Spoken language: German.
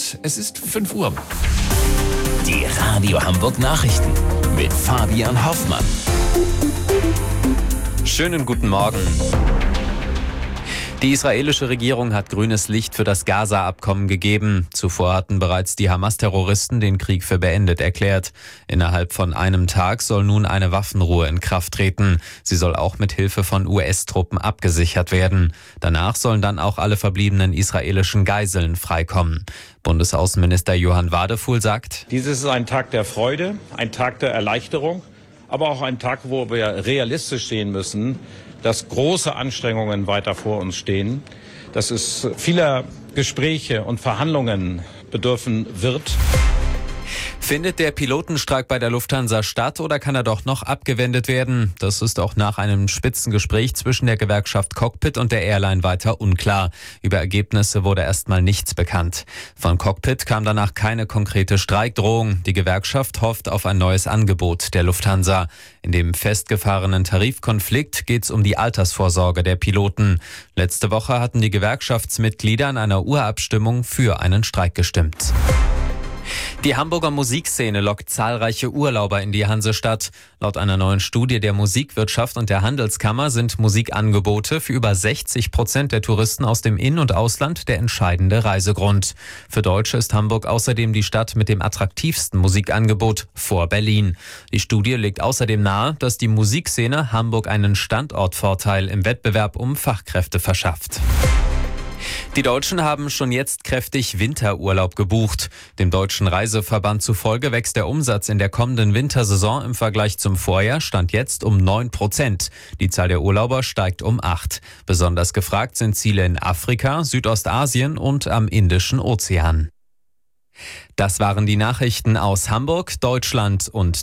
und es ist 5 Uhr. Die Radio Hamburg Nachrichten mit Fabian Hoffmann. Schönen guten Morgen. Die israelische Regierung hat grünes Licht für das Gaza-Abkommen gegeben. Zuvor hatten bereits die Hamas-Terroristen den Krieg für beendet erklärt. Innerhalb von einem Tag soll nun eine Waffenruhe in Kraft treten. Sie soll auch mit Hilfe von US-Truppen abgesichert werden. Danach sollen dann auch alle verbliebenen israelischen Geiseln freikommen. Bundesaußenminister Johann Wadefuhl sagt: Dieses ist ein Tag der Freude, ein Tag der Erleichterung, aber auch ein Tag, wo wir realistisch sehen müssen, dass große Anstrengungen weiter vor uns stehen, dass es vieler Gespräche und Verhandlungen bedürfen wird. Findet der Pilotenstreik bei der Lufthansa statt oder kann er doch noch abgewendet werden? Das ist auch nach einem Spitzengespräch zwischen der Gewerkschaft Cockpit und der Airline weiter unklar. Über Ergebnisse wurde erstmal nichts bekannt. Von Cockpit kam danach keine konkrete Streikdrohung. Die Gewerkschaft hofft auf ein neues Angebot der Lufthansa. In dem festgefahrenen Tarifkonflikt geht es um die Altersvorsorge der Piloten. Letzte Woche hatten die Gewerkschaftsmitglieder in einer Urabstimmung für einen Streik gestimmt. Die Hamburger Musikszene lockt zahlreiche Urlauber in die Hansestadt. Laut einer neuen Studie der Musikwirtschaft und der Handelskammer sind Musikangebote für über 60% der Touristen aus dem In- und Ausland der entscheidende Reisegrund. Für Deutsche ist Hamburg außerdem die Stadt mit dem attraktivsten Musikangebot vor Berlin. Die Studie legt außerdem nahe, dass die Musikszene Hamburg einen Standortvorteil im Wettbewerb um Fachkräfte verschafft. Die Deutschen haben schon jetzt kräftig Winterurlaub gebucht. Dem Deutschen Reiseverband zufolge wächst der Umsatz in der kommenden Wintersaison im Vergleich zum Vorjahr Stand jetzt um 9%. Die Zahl der Urlauber steigt um 8%. Besonders gefragt sind Ziele in Afrika, Südostasien und am Indischen Ozean. Das waren die Nachrichten aus Hamburg, Deutschland und